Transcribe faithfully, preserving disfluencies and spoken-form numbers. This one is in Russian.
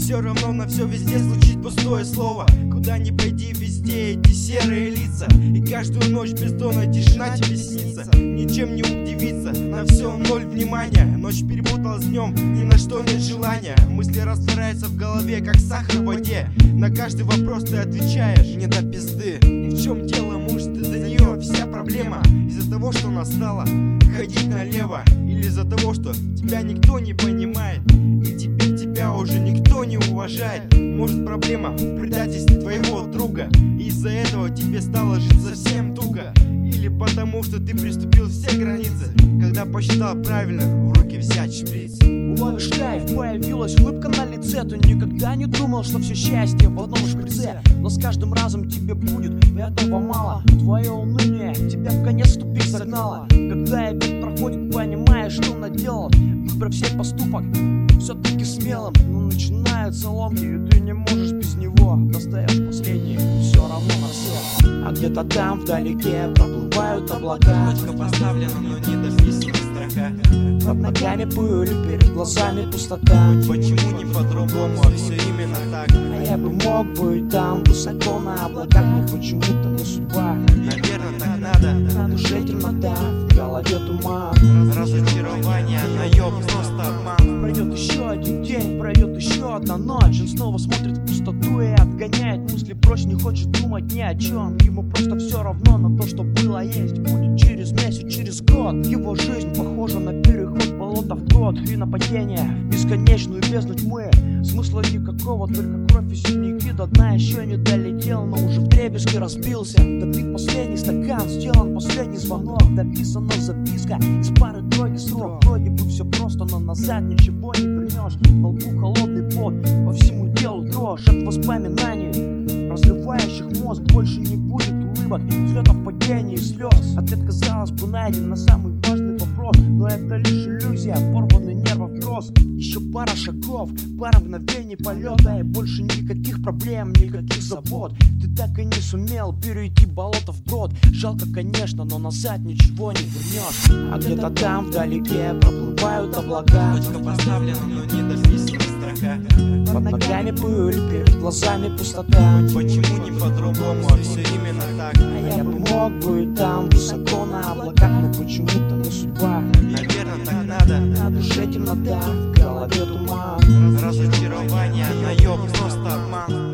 все равно на все везде звучит пустое слово. Куда ни пойди, везде эти серые лица. И каждую ночь бездонная тишина тебе снится. Ничем не удивиться, на все ноль внимания. Ночь перепутала с днем, ни на что нет желания. Мысли растворяются в голове, как сахар в воде. На каждый вопрос ты отвечаешь: не до пизды. И в чем дело, может, из-за нее вся проблема? Из-за того, что настала ходить налево, или из-за того, что тебя никто не понимает, и теперь тебя уже никто не уважает? Может, проблема в предательстве твоего друга, и из-за этого тебе стало жить совсем туго? Или потому, что ты приступил все границы, когда посчитал правильно в руки взять шприц? Ловишь кайф, появилась улыбка на лице. Ты никогда не думал, что все счастье в одном шприце. Но с каждым разом тебе будет этого мало. Твое уныние тебя в конец в тупик загнало. Когда век проходит, понимаешь, что наделал. Выбрав все поступок все-таки смелым, но начинаются ломки, и ты не можешь без него. Достаешь последний, все равно на все. А где-то там вдалеке проплывают облака. Точка поставлена, но не дописана строка. Под ногами пыль, перед глазами пустота. Почему не по-другому, а все именно так? А я бы мог быть там, высоко на облаках, но почему-то не судьба. Наверное, так надо. На душе темнота, в голове туман. Разочарование, наеб, просто обман. Пройдет еще один день, пройдет еще одна ночь. Он снова смотрит в пустоту и отгоняет мысли прочь. Не хочет думать ни о чем. Ему просто все равно на то, что было, есть. Будет через месяц, через год. Его жизнь похожа на переход болота в год. И нападение в бесконечную бездну тьмы. Смысла никакого, только кровь и синяки. До дна еще не долетел, но уже вдребезги разбился. Допит последний стакан, сделан последний звонок. Дописана записка из пары-тройки строк. Вроде бы все просто, но назад ничего не вернешь. Во лбу холодный пот, по всему телу дрожь от воспоминаний, разрывающих мозг. Больше не будет улыбок, взлетов, падений и слез. Ответ, казалось бы, найден на самый важный вопрос, но это лишь иллюзия, порванный нервов гроз. Еще пара шагов, пара мгновений полета, и больше никаких проблем, никаких забот. Ты так и не сумел перейти болото вброд. Жалко, конечно, но назад ничего не вернешь. А где-то там вдалеке проплывают облака. Точка поставлена, но не дописана строка. Под ногами пыль, перед глазами пустота. Почему не по-другому, а все именно так? А я бы мог быть там, высоко на облаках, но почему-то не судьба. Наверное, так надо. На душе темнота, в голове туман. Разочарование, наеб, просто обман.